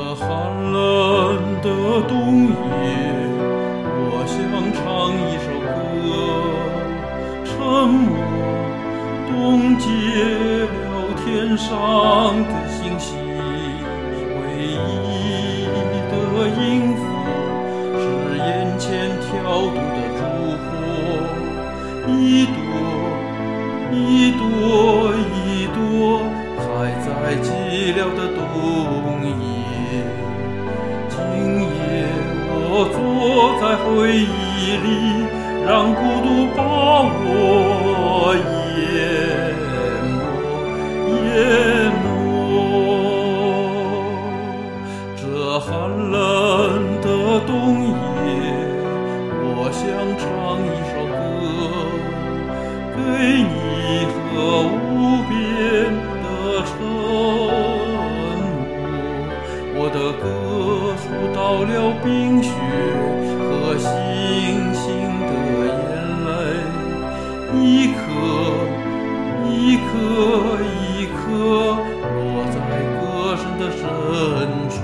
寒冷的冬夜，我想唱一首歌。沉默冻结了天上的星星，唯一的音符是眼前跳动的烛火，一朵一朵一朵开在寂寥的冬夜。今夜我坐在回忆里，让孤独把我淹没。这寒冷的冬夜，我想唱一首歌，给你和无边的沉默。我的歌诉到了冰雪和星星的眼泪，一颗一颗一颗落在歌声的深处。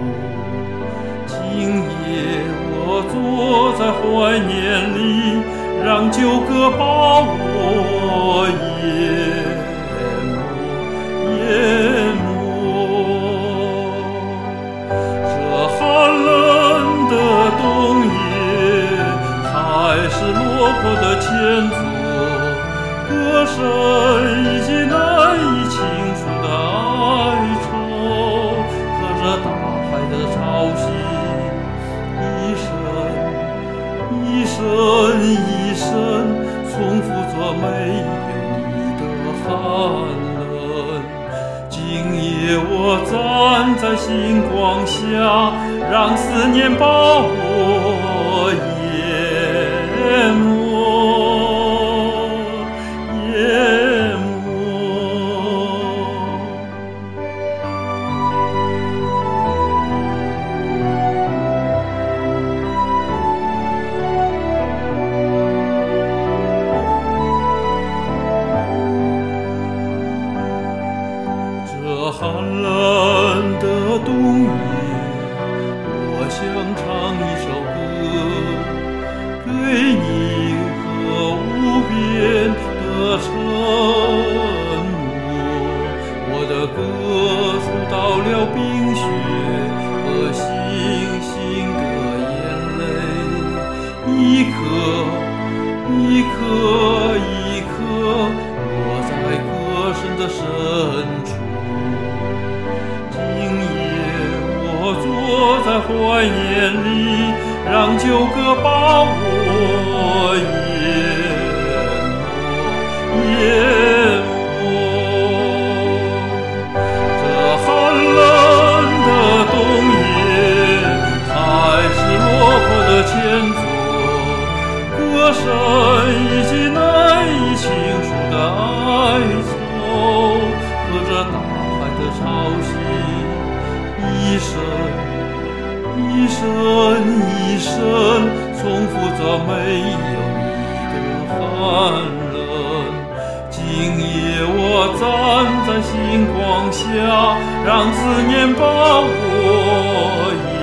今夜我坐在怀念里，让旧歌把我淹没。这寒冷的冬夜，还是落魄的前奏，歌声以及难以倾诉的哀愁，和着大海的潮汐，一生一生一生重复着没有你的寒冷。今夜我站在星光下，让思念把我淹没。这寒冷的冬夜，我想唱一首歌，给你和无边的沉默。我的歌诉到了冰雪和星星的眼泪，一颗一颗一颗落在歌声的深处。坐在怀念里，让旧歌把我淹没。这寒冷的冬夜，还是落魄的前奏，歌声以及难以倾诉的哀愁，和着大海的潮汐，一生一生一生重复着没有你的寒冷。今夜我站在星光下，让思念把我